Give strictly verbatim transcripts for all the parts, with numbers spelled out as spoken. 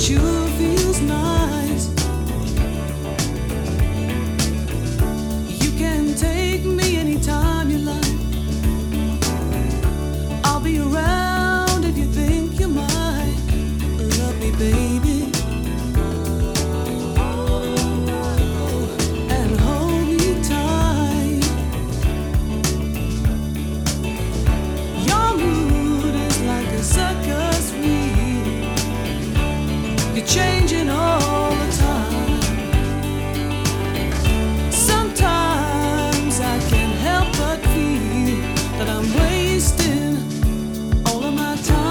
sure feels nice. You can take me anytime you like. I'll be around if you think you might love me, baby. And hold me tight. Your mood is like a circus wheel. You're changing all the time. Sometimes I can't help but feel that I'm wasting all of my time.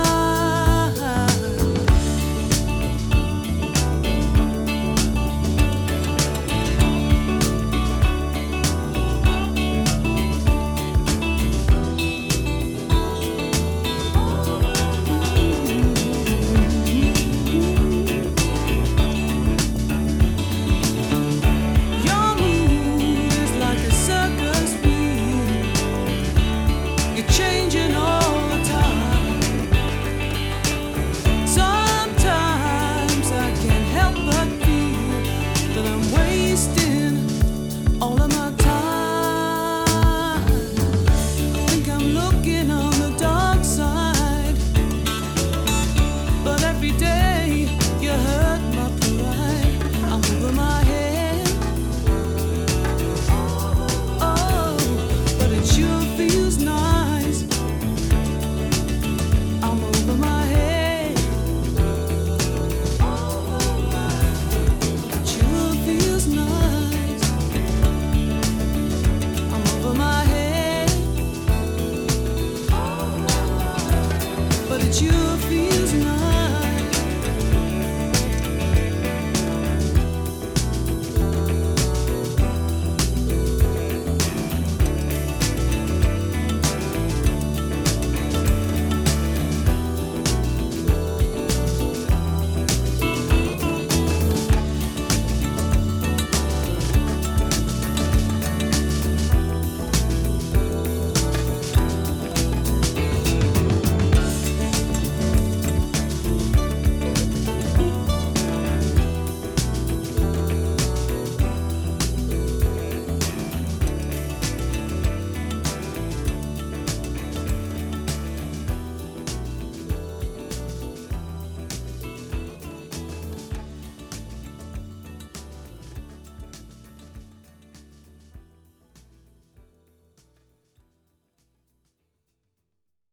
Your mood is like a circus wheel. You change